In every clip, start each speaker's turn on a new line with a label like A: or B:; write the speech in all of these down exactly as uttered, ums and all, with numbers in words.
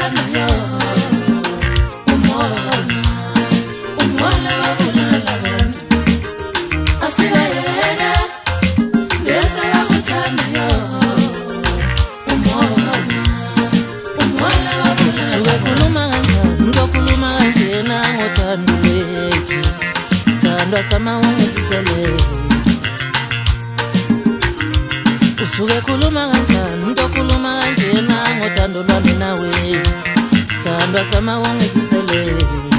A: Sama ungisele usuke khuluma kanjani umuntu okhuluma kanjena ngothando lwami nawe sithandwa sama ungisele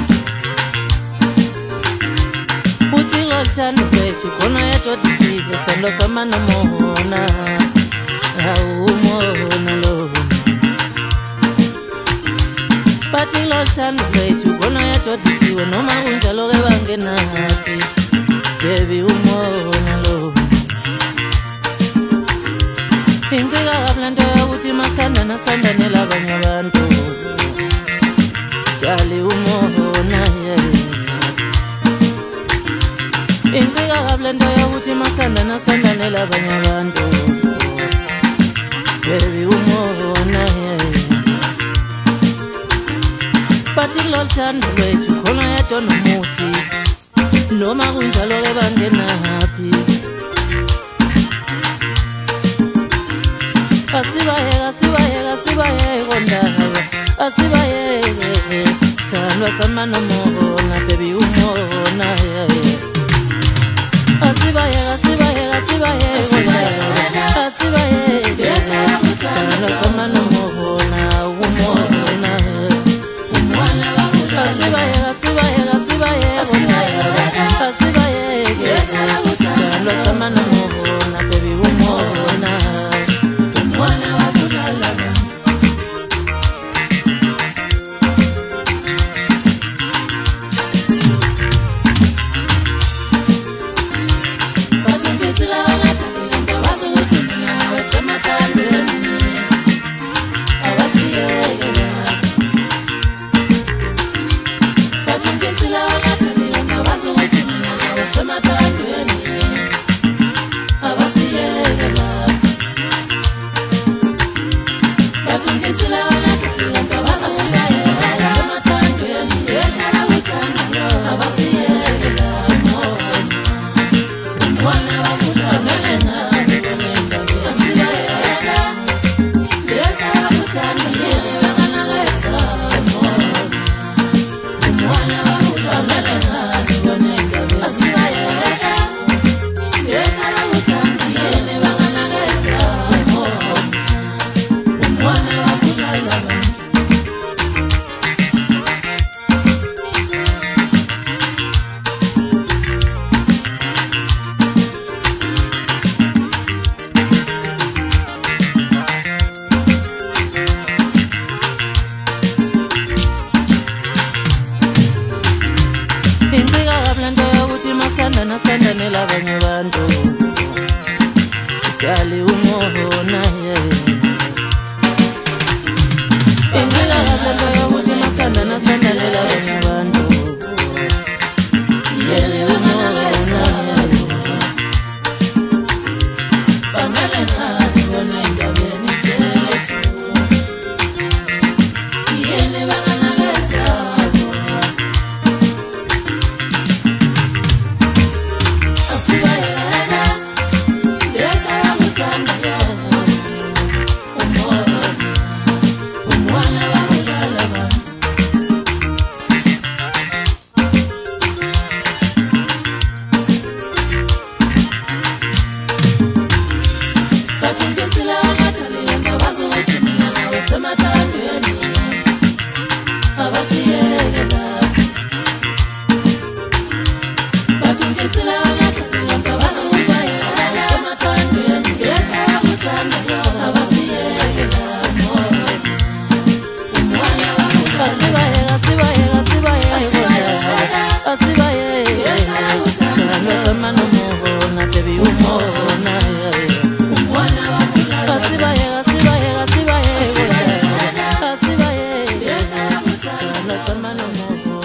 A: uthi ngothando kwethu khona yedodisile sithandwa sama nomona awumona lo bathi ngothando kwethu khona yedodisiwe noma kunjalo ke bangenapi baby umona lo ingcika kablanda ukuthi masithandana sithandane labanye abantu jali umona ingcika kablanda ukuthi masithandana sithandane labanye abantu baby umona bathi lothando lwethu khona yedwa nomuthi noma kunjalo ke bangena happy asibaye asibaye asibaye kondawo asibaye sithandwa sama nomona baby umona asibaye asibaye asibaye kondawo asibaye sithandwa sama nomona umona asibaye asibaye asibaye asibaye sithandwa sama nomona baby umona umona wabulala batumfisila wala takulanga wazukuthi mina nawe semathandweni awasiyekela batumfisila wala takulanga wazukuthi mina nawe semathandweni awasiyekela batumfisila wala takulanga wazukuthi semathandweni yeshala uthando awasiyekela umwana wabulala ngani bonenda asibayeka yeshala uthando yele bangalangesa umwana wabulala ngani bonenda asibayeka yeshala uthando yele bangalangesa umwana wabulala ingcika kablanda yokuthi masithandana sithandane labanye abantu jali umona ingcika kablanda yokuthi masithandana sithandane labanye abantu yele umona bangale ngani bona indabeni sethu yele bangalangesa asibayeka yeshala uthando umona umwana wabulala abantu batumfisila wala takulanga wazukuthi mina nawe semathandweni awasiyekela batumfisila wala takulanga wazukuthi semathandweni yeshala uthando awasiyekela umwana wabulala asibaye asibaye asibaye asibaye sithandwa sama nomona baby umona umwana wabulala asibaye asibaye asibaye asibaye sithandwa sama nomona